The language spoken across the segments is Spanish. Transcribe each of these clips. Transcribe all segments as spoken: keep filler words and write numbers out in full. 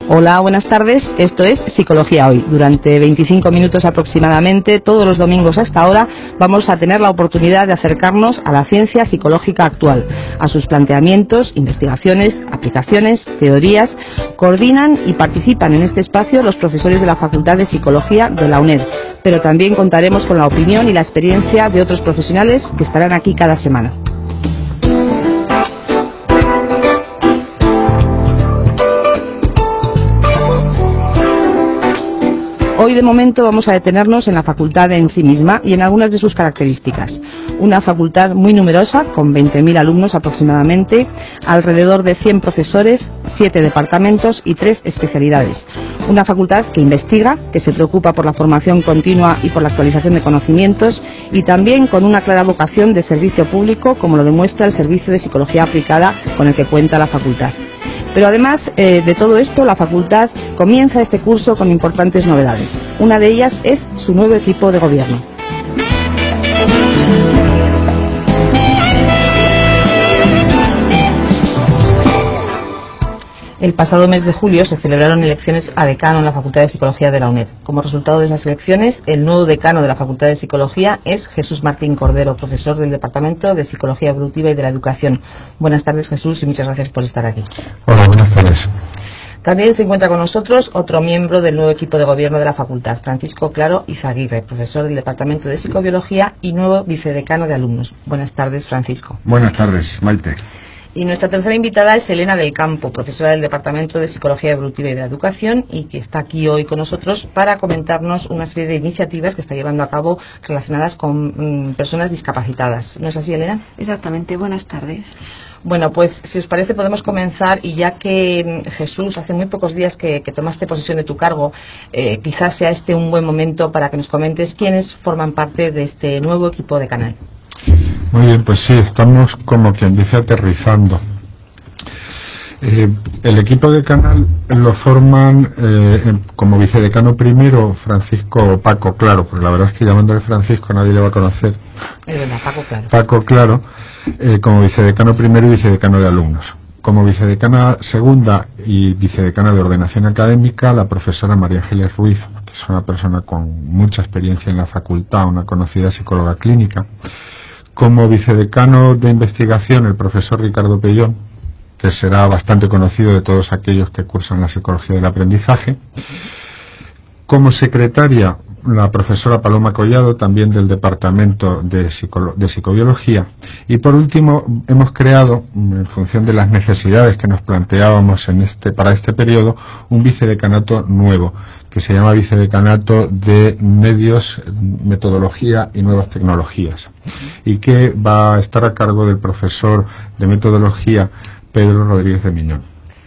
Hola, buenas tardes. Esto es Psicología Hoy. Durante veinticinco minutos aproximadamente, todos los domingos hasta ahora, vamos a tener la oportunidad de acercarnos a la ciencia psicológica actual, a sus planteamientos, investigaciones, aplicaciones, teorías. Coordinan y participan en este espacio los profesores de la Facultad de Psicología de la UNED, pero también contaremos con la opinión y la experiencia de otros profesionales que estarán aquí cada semana. Hoy de momento vamos a detenernos en la facultad en sí misma y en algunas de sus características. Una facultad muy numerosa, con veinte mil alumnos aproximadamente, alrededor de cien profesores, siete departamentos y tres especialidades. Una facultad que investiga, que se preocupa por la formación continua y por la actualización de conocimientos, y también con una clara vocación de servicio público, como lo demuestra el Servicio de Psicología Aplicada con el que cuenta la facultad. Pero además eh, de todo esto, la facultad comienza este curso con importantes novedades. Una de ellas es su nuevo equipo de gobierno. El pasado mes de julio se celebraron elecciones a decano en la Facultad de Psicología de la UNED. Como resultado de esas elecciones, el nuevo decano de la Facultad de Psicología es Jesús Martín Cordero, profesor del Departamento de Psicología Evolutiva y de la Educación. Buenas tardes, Jesús, y muchas gracias por estar aquí. Hola, buenas tardes. También se encuentra con nosotros otro miembro del nuevo equipo de gobierno de la facultad, Francisco Claro Izaguirre, profesor del Departamento de Psicobiología y nuevo vicedecano de alumnos. Buenas tardes, Francisco. Buenas tardes, Maite. Y nuestra tercera invitada es Elena del Campo, profesora del Departamento de Psicología Evolutiva y de la Educación, y que está aquí hoy con nosotros para comentarnos una serie de iniciativas que está llevando a cabo relacionadas con mmm, personas discapacitadas. ¿No es así, Elena? Exactamente. Buenas tardes. Bueno, pues si os parece podemos comenzar, y ya que Jesús, hace muy pocos días que, que tomaste posesión de tu cargo, eh, quizás sea este un buen momento para que nos comentes quiénes forman parte de este nuevo equipo de canal. Muy bien, pues sí, estamos como quien dice aterrizando. Eh, el equipo de canal lo forman eh, como vicedecano primero Francisco Paco Claro, porque la verdad es que llamándole Francisco nadie le va a conocer. Es verdad, Paco Claro. Paco Claro, eh, como vicedecano primero y vicedecano de alumnos. Como vicedecana segunda y vicedecana de ordenación académica, la profesora María Ángeles Ruiz, que es una persona con mucha experiencia en la facultad, una conocida psicóloga clínica. Como vicedecano de investigación, el profesor Ricardo Pellón, que será bastante conocido de todos aquellos que cursan la psicología del aprendizaje. Como secretaria, la profesora Paloma Collado, también del Departamento de, Psico- de Psicobiología. Y por último, hemos creado, en función de las necesidades que nos planteábamos en este, para este periodo, un vicedecanato nuevo, que se llama Vicedecanato de Medios, Metodología y Nuevas Tecnologías, y que va a estar a cargo del profesor de Metodología, Pedro Rodríguez de Miñón.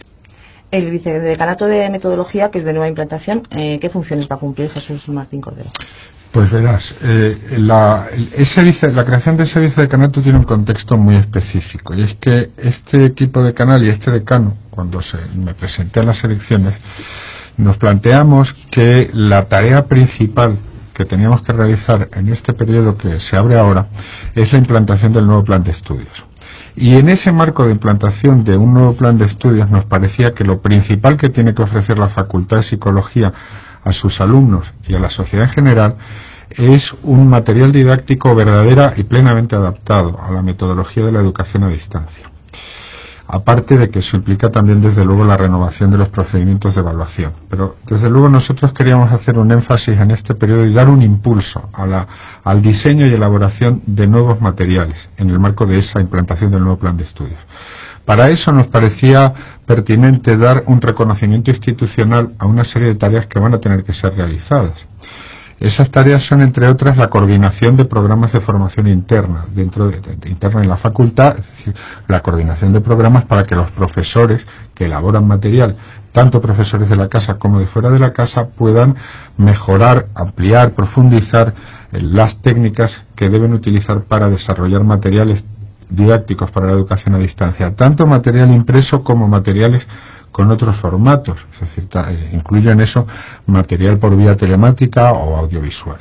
El vicedecanato de Metodología, que es de nueva implantación, eh, ¿qué funciones va a cumplir Jesús Martín Cordero? Pues verás, eh, la, ese vice, la creación de ese vicedecanato tiene un contexto muy específico, y es que este equipo de canal y este decano, cuando se, me presenté a las elecciones, nos planteamos que la tarea principal que teníamos que realizar en este periodo que se abre ahora es la implantación del nuevo plan de estudios. Y en ese marco de implantación de un nuevo plan de estudios nos parecía que lo principal que tiene que ofrecer la Facultad de Psicología a sus alumnos y a la sociedad en general es un material didáctico verdadera y plenamente adaptado a la metodología de la educación a distancia. Aparte de que eso implica también desde luego la renovación de los procedimientos de evaluación. Pero desde luego nosotros queríamos hacer un énfasis en este periodo y dar un impulso a la, al diseño y elaboración de nuevos materiales en el marco de esa implantación del nuevo plan de estudios. Para eso nos parecía pertinente dar un reconocimiento institucional a una serie de tareas que van a tener que ser realizadas. Esas tareas son, entre otras, la coordinación de programas de formación interna dentro de, de, de interna en la facultad, es decir, la coordinación de programas para que los profesores que elaboran material, tanto profesores de la casa como de fuera de la casa, puedan mejorar, ampliar, profundizar eh, las técnicas que deben utilizar para desarrollar materiales didácticos para la educación a distancia, tanto material impreso como materiales con otros formatos, es decir, incluye en eso material por vía telemática o audiovisual.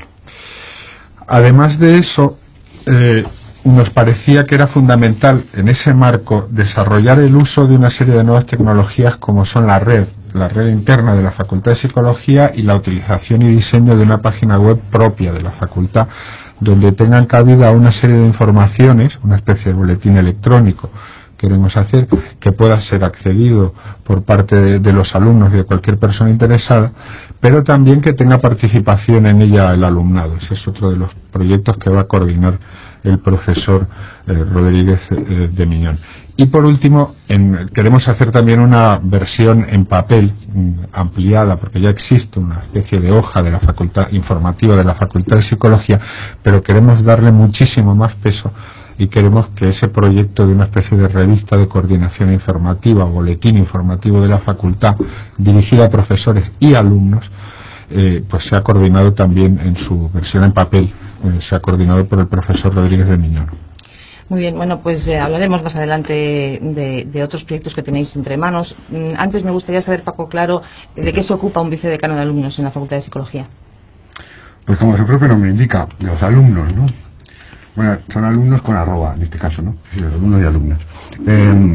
Además de eso, eh, nos parecía que era fundamental en ese marco desarrollar el uso de una serie de nuevas tecnologías como son la red, la red interna de la Facultad de Psicología y la utilización y diseño de una página web propia de la facultad, donde tengan cabida una serie de informaciones, una especie de boletín electrónico queremos hacer, que pueda ser accedido por parte de, de los alumnos y de cualquier persona interesada, pero también que tenga participación en ella el alumnado. Ese es otro de los proyectos que va a coordinar el profesor eh, Rodríguez eh, de Miñón. Y por último, en, queremos hacer también una versión en papel mm, ampliada, porque ya existe una especie de hoja de la facultad informativa de la Facultad de Psicología, pero queremos darle muchísimo más peso y queremos que ese proyecto de una especie de revista de coordinación informativa, boletín informativo de la facultad, dirigida a profesores y alumnos, eh, pues sea coordinado también en su versión en papel, eh, sea coordinado por el profesor Rodríguez de Miñón. Muy bien, bueno, pues eh, hablaremos más adelante de, de otros proyectos que tenéis entre manos. Mm, antes me gustaría saber, Paco Claro, de qué se ocupa un vicedecano de alumnos en la Facultad de Psicología. Pues como su propio nombre indica, de los alumnos, ¿no? Bueno, son alumnos con arroba, en este caso, ¿no? Sí, alumnos y alumnas. Eh,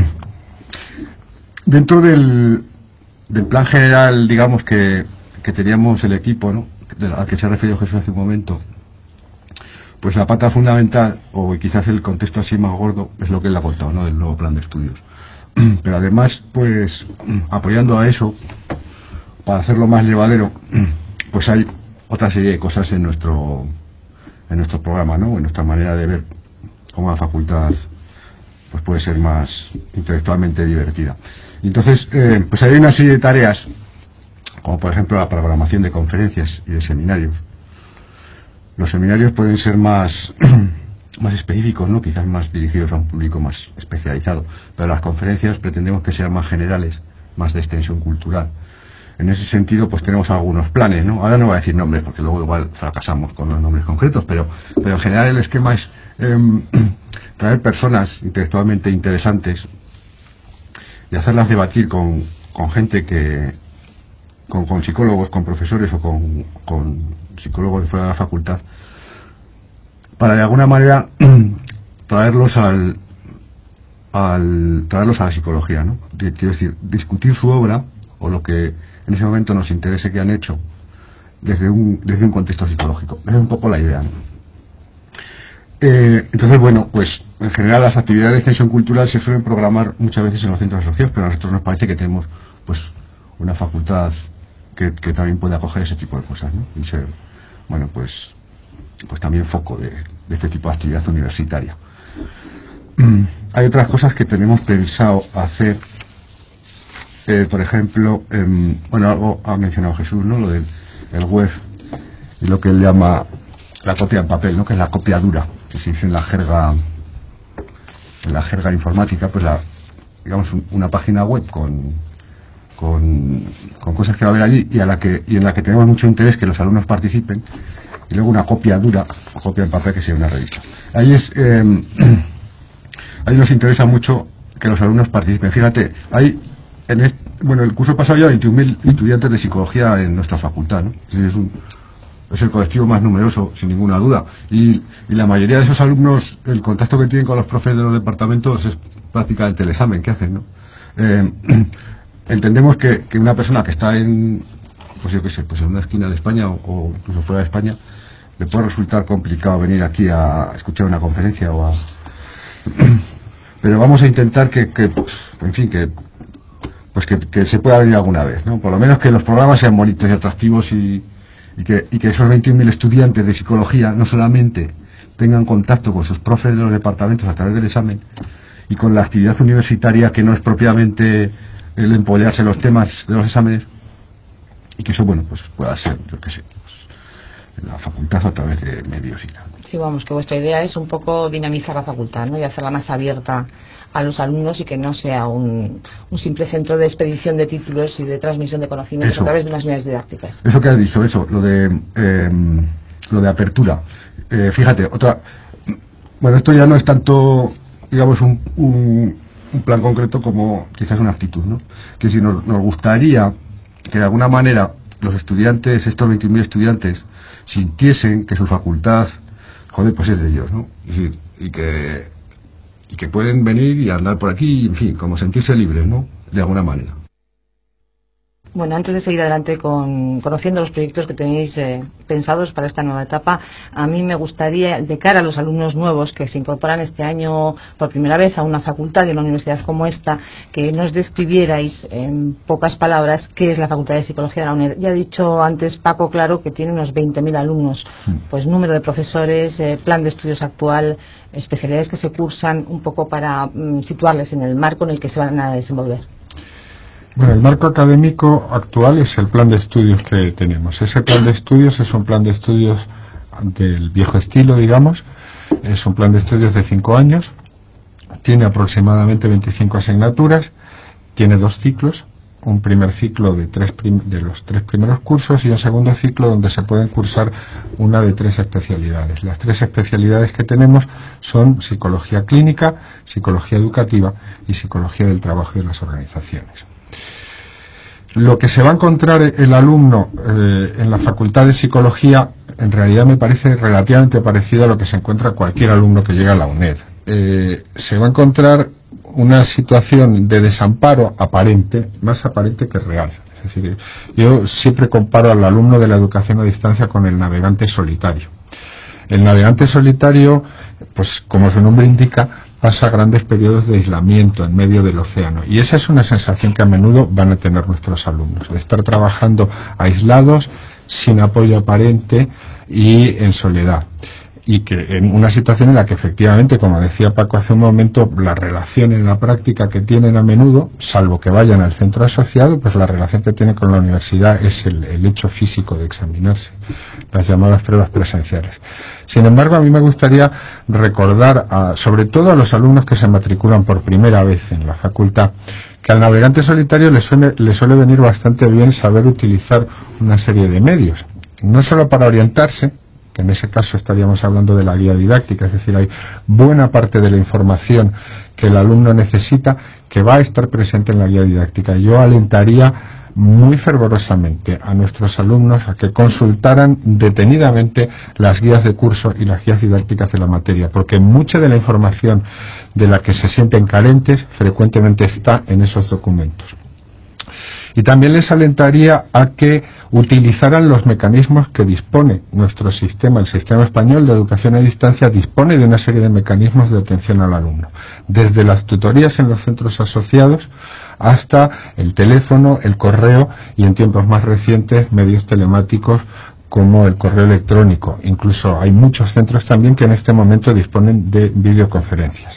dentro del, del plan general, digamos, que, que teníamos el equipo, ¿no? Al que se ha referido Jesús hace un momento, pues la pata fundamental, o quizás el contexto así más gordo, es lo que él ha contado, ¿no? Del nuevo plan de estudios. Pero además, pues, apoyando a eso, para hacerlo más llevadero, pues hay otra serie de cosas en nuestro en nuestro programa, ¿no? En nuestra manera de ver cómo la facultad pues puede ser más intelectualmente divertida. Y entonces, eh, pues hay una serie de tareas, como por ejemplo la programación de conferencias y de seminarios. Los seminarios pueden ser más más específicos, ¿no? Quizás más dirigidos a un público más especializado, pero las conferencias pretendemos que sean más generales, más de extensión cultural. En ese sentido, pues tenemos algunos planes, ¿no? Ahora no voy a decir nombres, porque luego igual fracasamos con los nombres concretos, pero, pero en general el esquema es eh, traer personas intelectualmente interesantes y hacerlas debatir con, con gente que, con, con psicólogos, con profesores o con, con psicólogos de fuera de la facultad, para de alguna manera traerlos al, al traerlos a la psicología, ¿no? Quiero decir, discutir su obra o lo que en ese momento nos interese que han hecho desde un desde un contexto psicológico. Esa es un poco la idea, ¿no? Eh, entonces, bueno, pues en general las actividades de extensión cultural se suelen programar muchas veces en los centros asociados, pero a nosotros nos parece que tenemos pues una facultad que, que también puede acoger ese tipo de cosas, ¿no? Y ser, bueno, pues pues también foco de, de este tipo de actividad universitaria. Hay otras cosas que tenemos pensado hacer. Eh, por ejemplo, eh, bueno, algo ha mencionado Jesús, ¿no? Lo del el web y lo que él llama la copia en papel, ¿no? Que es la copia dura, que se dice en la jerga, en la jerga informática, pues la, digamos, un, una página web con, con, con cosas que va a haber allí y a la que y en la que tenemos mucho interés que los alumnos participen, y luego una copia dura, o copia en papel, que sea una revista. Ahí es, eh, ahí nos interesa mucho que los alumnos participen. Fíjate, hay En el, bueno, el curso pasado ya veintiún mil estudiantes de psicología en nuestra facultad, ¿no? Es, un, es el colectivo más numeroso, sin ninguna duda. Y, y la mayoría de esos alumnos, el contacto que tienen con los profes de los departamentos es prácticamente el examen que hacen, ¿no? Eh, entendemos que, que una persona que está en, pues yo qué sé, pues en una esquina de España o, o incluso fuera de España, le puede resultar complicado venir aquí a escuchar una conferencia o a... Pero vamos a intentar que, que pues, en fin, que pues que, que se pueda venir alguna vez, ¿no? Por lo menos que los programas sean bonitos y atractivos y, y, que, y que esos veintiún mil estudiantes de psicología no solamente tengan contacto con sus profes de los departamentos a través del examen y con la actividad universitaria, que no es propiamente el empollarse los temas de los exámenes, y que eso, bueno, pues pueda ser, yo qué sé, pues, en la facultad a través de medios y tal. Sí, vamos, que vuestra idea es un poco dinamizar la facultad, ¿no? Y hacerla más abierta a los alumnos y que no sea un, un simple centro de expedición de títulos y de transmisión de conocimientos eso, a través de unas unidades didácticas. Eso que has dicho, eso, lo de eh, lo de apertura. Eh, fíjate, otra, bueno, esto ya no es tanto, digamos, un, un, un plan concreto como quizás una actitud, ¿no? Que si nos, nos gustaría que de alguna manera los estudiantes, estos veintiún mil estudiantes, sintiesen que su facultad, joder, pues es de ellos, ¿no? Es decir, y que y que pueden venir y andar por aquí, en fin, como sentirse libres, ¿no? De alguna manera. Bueno, antes de seguir adelante con conociendo los proyectos que tenéis eh, pensados para esta nueva etapa, a mí me gustaría, de cara a los alumnos nuevos que se incorporan este año por primera vez a una facultad y a una universidad como esta, que nos describierais en pocas palabras qué es la Facultad de Psicología de la UNED. Ya ha dicho antes Paco Claro que tiene unos veinte mil alumnos, pues número de profesores, eh, plan de estudios actual, especialidades que se cursan, un poco para mm, situarles en el marco en el que se van a desenvolver. Bueno, el marco académico actual es el plan de estudios que tenemos. Ese plan de estudios es un plan de estudios del viejo estilo, digamos. Es un plan de estudios de cinco años. Tiene aproximadamente veinticinco asignaturas. Tiene dos ciclos. Un primer ciclo de, tres prim de los tres primeros cursos y un segundo ciclo donde se pueden cursar una de tres especialidades. Las tres especialidades que tenemos son psicología clínica, psicología educativa y psicología del trabajo y de las organizaciones. Lo que se va a encontrar el alumno eh, en la Facultad de Psicología en realidad me parece relativamente parecido a lo que se encuentra cualquier alumno que llega a la UNED. Eh, se va a encontrar una situación de desamparo aparente, más aparente que real. Es decir, yo siempre comparo al alumno de la educación a distancia con el navegante solitario. El navegante solitario, pues como su nombre indica, pasa grandes periodos de aislamiento en medio del océano, y esa es una sensación que a menudo van a tener nuestros alumnos, de estar trabajando aislados, sin apoyo aparente y en soledad, y que en una situación en la que efectivamente, como decía Paco hace un momento, la relación en la práctica que tienen a menudo, salvo que vayan al centro asociado, pues la relación que tienen con la universidad es el, el hecho físico de examinarse, las llamadas pruebas presenciales. Sin embargo, a mí me gustaría recordar, a, sobre todo a los alumnos que se matriculan por primera vez en la facultad, que al navegante solitario le suele, le suele venir bastante bien saber utilizar una serie de medios, no solo para orientarse, que en ese caso estaríamos hablando de la guía didáctica, es decir, hay buena parte de la información que el alumno necesita que va a estar presente en la guía didáctica. Yo alentaría muy fervorosamente a nuestros alumnos a que consultaran detenidamente las guías de curso y las guías didácticas de la materia, porque mucha de la información de la que se sienten carentes frecuentemente está en esos documentos. Y también les alentaría a que utilizaran los mecanismos que dispone nuestro sistema, el sistema español de educación a distancia dispone de una serie de mecanismos de atención al alumno, desde las tutorías en los centros asociados hasta el teléfono, el correo y en tiempos más recientes medios telemáticos como el correo electrónico. Incluso hay muchos centros también que en este momento disponen de videoconferencias.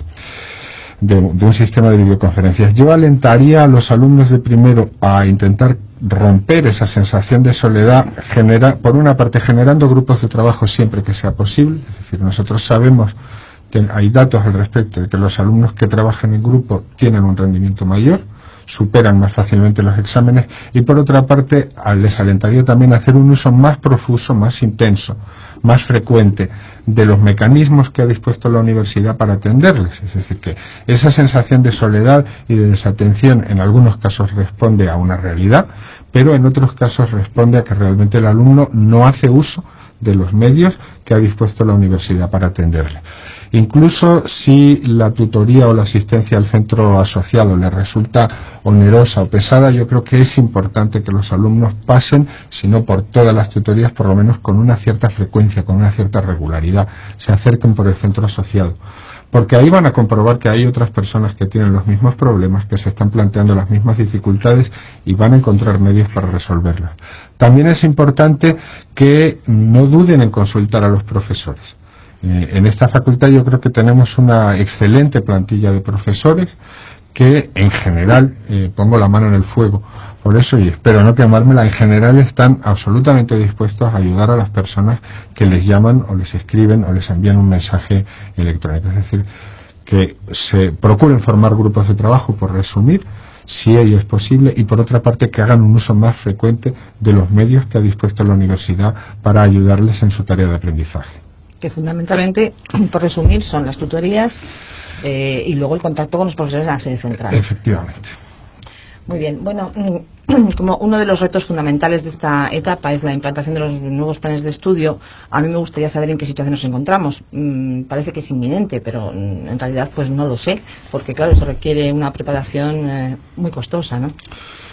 De, de un sistema de videoconferencias. Yo alentaría a los alumnos de primero a intentar romper esa sensación de soledad, genera, por una parte generando grupos de trabajo siempre que sea posible, es decir, nosotros sabemos que hay datos al respecto de que los alumnos que trabajan en grupo tienen un rendimiento mayor, superan más fácilmente los exámenes, y por otra parte les alentaría también a hacer un uso más profuso, más intenso, más frecuente de los mecanismos que ha dispuesto la universidad para atenderles. Es decir, que esa sensación de soledad y de desatención en algunos casos responde a una realidad, pero en otros casos responde a que realmente el alumno no hace uso de los medios que ha dispuesto la universidad para atenderle. Incluso si la tutoría o la asistencia al centro asociado le resulta onerosa o pesada, yo creo que es importante que los alumnos pasen, si no por todas las tutorías, por lo menos con una cierta frecuencia, con una cierta regularidad, se acerquen por el centro asociado. Porque ahí van a comprobar que hay otras personas que tienen los mismos problemas, que se están planteando las mismas dificultades y van a encontrar medios para resolverlas. También es importante que no duden en consultar a los profesores. Eh, en esta facultad yo creo que tenemos una excelente plantilla de profesores que en general, eh, pongo la mano en el fuego por eso y espero no quemármela, en general están absolutamente dispuestos a ayudar a las personas que les llaman o les escriben o les envían un mensaje electrónico. Es decir, que se procuren formar grupos de trabajo, por resumir, si ello es posible, y por otra parte que hagan un uso más frecuente de los medios que ha dispuesto la universidad para ayudarles en su tarea de aprendizaje. Que fundamentalmente, por resumir, son las tutorías eh, y luego el contacto con los profesores en la sede central. Efectivamente. Muy bien. Bueno, como uno de los retos fundamentales de esta etapa es la implantación de los nuevos planes de estudio, a mí me gustaría saber en qué situación nos encontramos. Mm, parece que es inminente, pero mm, en realidad pues no lo sé, porque claro, eso requiere una preparación eh, muy costosa, ¿no?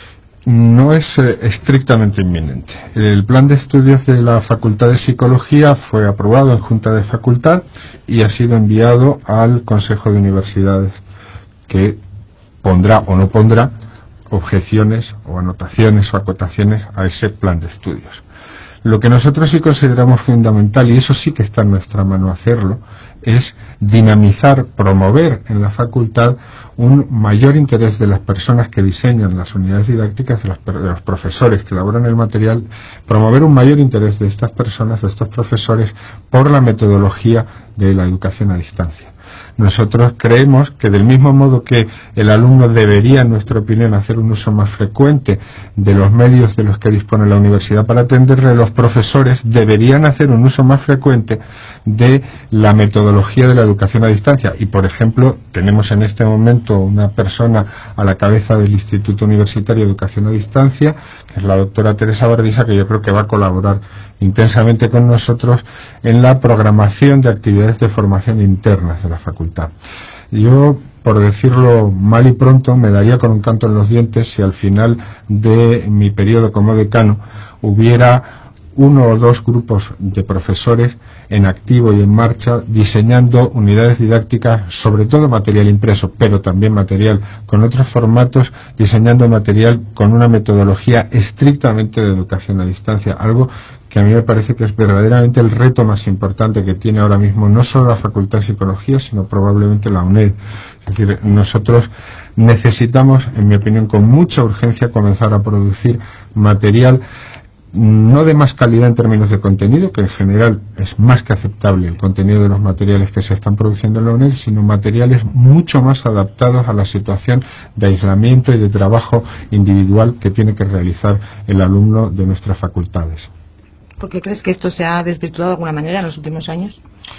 no es eh, estrictamente inminente. El plan de estudios de la Facultad de Psicología fue aprobado en Junta de Facultad y ha sido enviado al Consejo de Universidades, que pondrá o no pondrá objeciones o anotaciones o acotaciones a ese plan de estudios. Lo que nosotros sí consideramos fundamental, y eso sí que está en nuestra mano hacerlo, es dinamizar, promover en la facultad un mayor interés de las personas que diseñan las unidades didácticas, de, las, de los profesores que elaboran el material, promover un mayor interés de estas personas, de estos profesores, por la metodología de la educación a distancia. Nosotros creemos que del mismo modo que el alumno debería, en nuestra opinión, hacer un uso más frecuente de los medios de los que dispone la universidad para atenderle, los profesores deberían hacer un uso más frecuente de la metodología de la educación a distancia. Y, por ejemplo, tenemos en este momento una persona a la cabeza del Instituto Universitario de Educación a Distancia, que es la doctora Teresa Bardisa, que yo creo que va a colaborar intensamente con nosotros en la programación de actividades de formación internas de la facultad. Yo, por decirlo mal y pronto, me daría con un canto en los dientes si al final de mi periodo como decano hubiera uno o dos grupos de profesores en activo y en marcha diseñando unidades didácticas, sobre todo material impreso, pero también material con otros formatos, diseñando material con una metodología estrictamente de educación a distancia, algo que a mí me parece que es verdaderamente el reto más importante que tiene ahora mismo no solo la Facultad de Psicología, sino probablemente la UNED. Es decir, nosotros necesitamos, en mi opinión, con mucha urgencia comenzar a producir material no de más calidad en términos de contenido, que en general es más que aceptable el contenido de los materiales que se están produciendo en la UNED, sino materiales mucho más adaptados a la situación de aislamiento y de trabajo individual que tiene que realizar el alumno de nuestras facultades. ¿Por qué crees que esto se ha desvirtuado de alguna manera en los últimos años?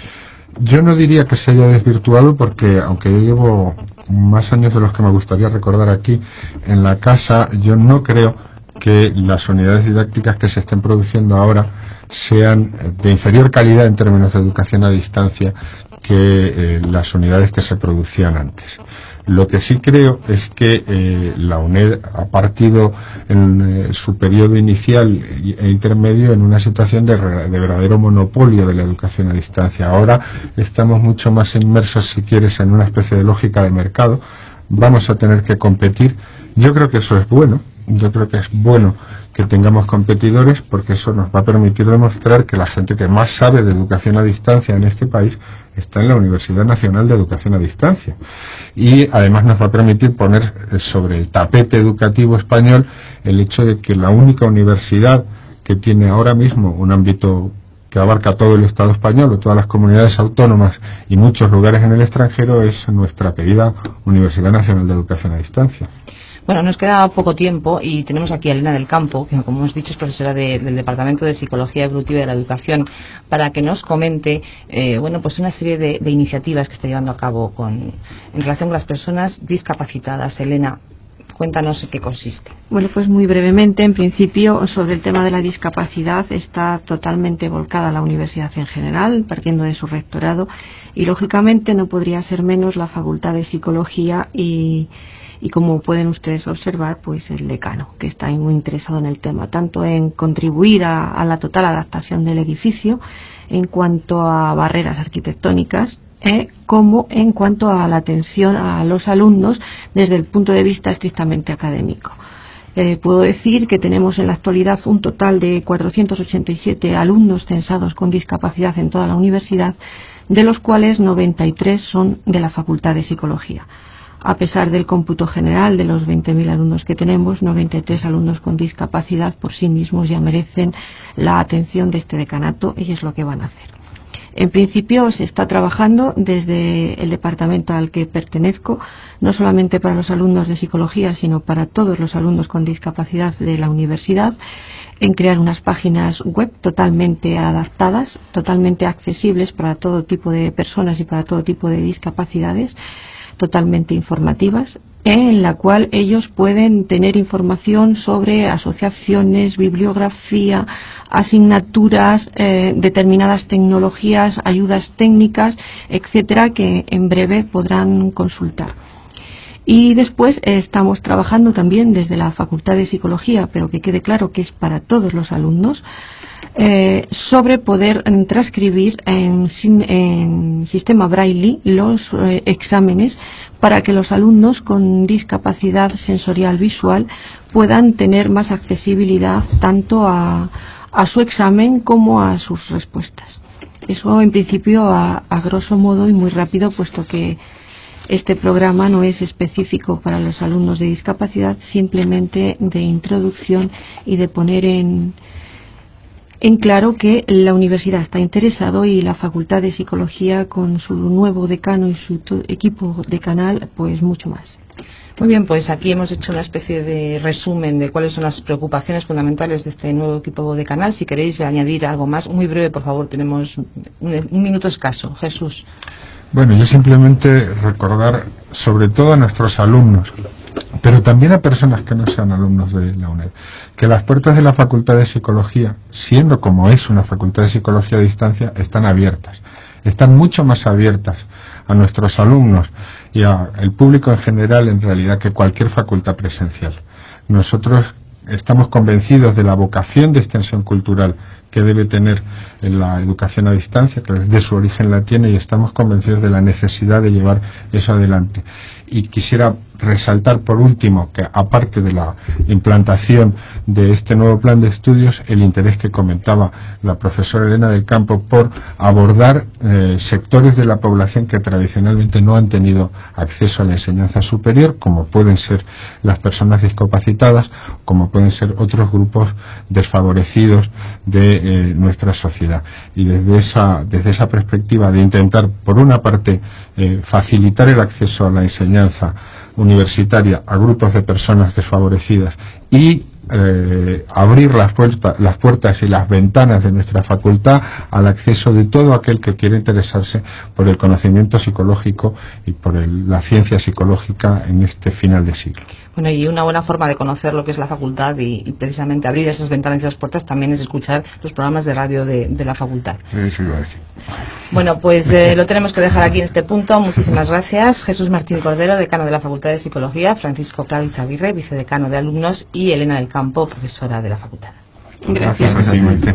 Yo no diría que se haya desvirtuado porque, aunque yo llevo más años de los que me gustaría recordar aquí en la casa, yo no creo que las unidades didácticas que se estén produciendo ahora sean de inferior calidad en términos de educación a distancia que eh, las unidades que se producían antes. Lo que sí creo es que eh, la UNED ha partido en eh, su periodo inicial e intermedio en una situación de, de verdadero monopolio de la educación a distancia. Ahora estamos mucho más inmersos, si quieres, en una especie de lógica de mercado. Vamos a tener que competir. Yo creo que eso es bueno. Yo creo que es bueno que tengamos competidores porque eso nos va a permitir demostrar que la gente que más sabe de educación a distancia en este país está en la Universidad Nacional de Educación a Distancia. Y además nos va a permitir poner sobre el tapete educativo español el hecho de que la única universidad que tiene ahora mismo un ámbito que abarca todo el Estado español o todas las comunidades autónomas y muchos lugares en el extranjero es nuestra querida Universidad Nacional de Educación a Distancia. Bueno, nos queda poco tiempo y tenemos aquí a Elena del Campo, que como hemos dicho es profesora de, del Departamento de Psicología Evolutiva de la Educación, para que nos comente eh, bueno, pues una serie de, de iniciativas que está llevando a cabo con, en relación con las personas discapacitadas. Elena, cuéntanos en qué consiste. Bueno, pues muy brevemente, en principio, sobre el tema de la discapacidad está totalmente volcada la universidad en general, partiendo de su rectorado, y lógicamente no podría ser menos la Facultad de Psicología y y como pueden ustedes observar, pues el decano, que está muy interesado en el tema, tanto en contribuir a, a la total adaptación del edificio en cuanto a barreras arquitectónicas, eh, como en cuanto a la atención a los alumnos desde el punto de vista estrictamente académico. Eh, puedo decir que tenemos en la actualidad un total de cuatrocientos ochenta y siete alumnos censados con discapacidad en toda la universidad, de los cuales noventa y tres son de la Facultad de Psicología. A pesar del cómputo general de los veinte mil alumnos que tenemos, noventa y tres alumnos con discapacidad por sí mismos ya merecen la atención de este decanato y es lo que van a hacer. En principio se está trabajando desde el departamento al que pertenezco, no solamente para los alumnos de psicología, sino para todos los alumnos con discapacidad de la universidad, en crear unas páginas web totalmente adaptadas, totalmente accesibles para todo tipo de personas y para todo tipo de discapacidades, totalmente informativas, en la cual ellos pueden tener información sobre asociaciones, bibliografía, asignaturas, eh, determinadas tecnologías, ayudas técnicas, etcétera, que en breve podrán consultar. Y después eh, estamos trabajando también desde la Facultad de Psicología, pero que quede claro que es para todos los alumnos, eh, sobre poder eh, transcribir en, en sistema Braille los eh, exámenes para que los alumnos con discapacidad sensorial visual puedan tener más accesibilidad tanto a, a su examen como a sus respuestas. Eso en principio a, a grosso modo y muy rápido, puesto que este programa no es específico para los alumnos de discapacidad, simplemente de introducción y de poner en, en claro que la universidad está interesado y la Facultad de Psicología con su nuevo decano y su equipo decanal, pues mucho más. Muy bien, pues aquí hemos hecho una especie de resumen de cuáles son las preocupaciones fundamentales de este nuevo equipo decanal. Si queréis añadir algo más, muy breve, por favor, tenemos un, un minuto escaso. Jesús. Bueno, yo simplemente recordar, sobre todo a nuestros alumnos, pero también a personas que no sean alumnos de la UNED, que las puertas de la Facultad de Psicología, siendo como es una Facultad de Psicología a distancia, están abiertas. Están mucho más abiertas a nuestros alumnos y al público en general, en realidad, que cualquier facultad presencial. Nosotros estamos convencidos de la vocación de extensión cultural que debe tener en la educación a distancia, que desde su origen la tiene, y estamos convencidos de la necesidad de llevar eso adelante. Y quisiera resaltar por último que, aparte de la implantación de este nuevo plan de estudios, el interés que comentaba la profesora Elena del Campo por abordar eh, sectores de la población que tradicionalmente no han tenido acceso a la enseñanza superior, como pueden ser las personas discapacitadas, como pueden ser otros grupos desfavorecidos de eh, nuestra sociedad. Y desde esa, desde esa perspectiva de intentar, por una parte, eh, facilitar el acceso a la enseñanza universitaria a grupos de personas desfavorecidas y eh, abrir las puertas, las puertas y las ventanas de nuestra facultad al acceso de todo aquel que quiera interesarse por el conocimiento psicológico y por el, la ciencia psicológica en este final de siglo. Bueno, y una buena forma de conocer lo que es la facultad y, y precisamente abrir esas ventanas y esas puertas también es escuchar los programas de radio de, de la facultad. Eso iba a decir. Bueno, pues eh, lo tenemos que dejar aquí en este punto. Muchísimas gracias. Jesús Martín Cordero, decano de la Facultad de Psicología, Francisco Claro Izaguirre, vicedecano de alumnos, y Elena del Campo, profesora de la facultad. Gracias. Gracias.